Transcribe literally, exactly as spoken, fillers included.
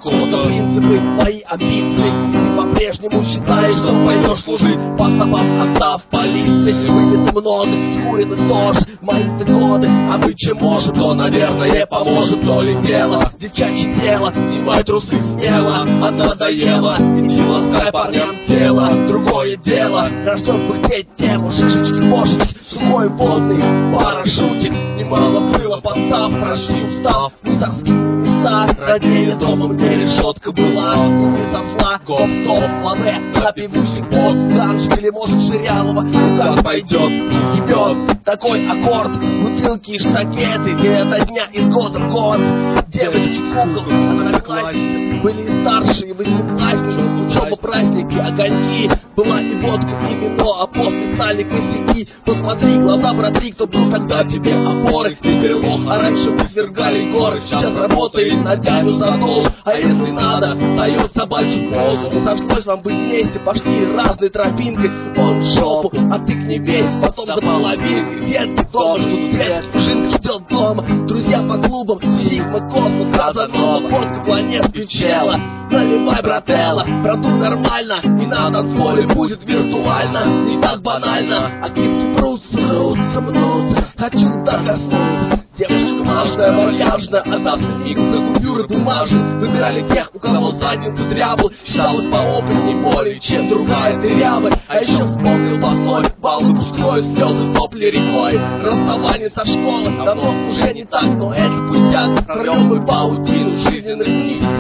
кода. Принципы, твои амбиции, ты по-прежнему считаешь, что пойдешь служить по стопам отдав полиции. Выбиты много, скурены тоже мои годы, а мы чем можем, то, наверное, поможет. То ли дело, девчачье тело, снимай трусы смело, а надоело, иди ласкай парням тело. Другое дело, рожден пыхтеть тему, шишечки, мошечки, сухой водный парашютик. Немало было подстав, прошли устав, мусорские места, роднее домом, где решетка была, и не сосла, гоп, стоп, лаве, напивусик, босс, ганжик или может Ширялова, куда пойдет, ебет. Такой аккорд, бутылки и штакеты, и это дня из года в год. Девочки, кукол, одноклассники, были и старшие, восьмиклассники, учеба, праздники, огоньки. Была и водка, и вино, а после стали косяки. Посмотри, глаза протри, кто был тогда тебе опорой. Теперь лох, а раньше мы свергали горы. Сейчас работает на дядю за долг, а если надо, дает собачью позу. Не сошлось вам быть вместе, пошли разной тропинкой. Он в жопу, а ты к ней весь, потом до половинки. Детки дома ждут детки, жинка ждет дома. Друзья по клубам, Сигма, Космос, Казанова, водка, планет, печела. Наливай, брателла, продукт нормально, и на танцполе будет виртуально. Не так банально, а кипки прутся, прутся, мнутся. Хочу докоснуться. Девочка влажная, вальяжная, отдаст мигу, как купюры бумажные. Выбирали тех, у кого задница дрябла. Считалось по опыту не более, чем другая дырявая. А еще вспомнил постой, бал выпускной, слезы, сопли рекой. Расставание со школы, давно уже не так, но это пустяк. Прорвем мы паутину жизненных нитей.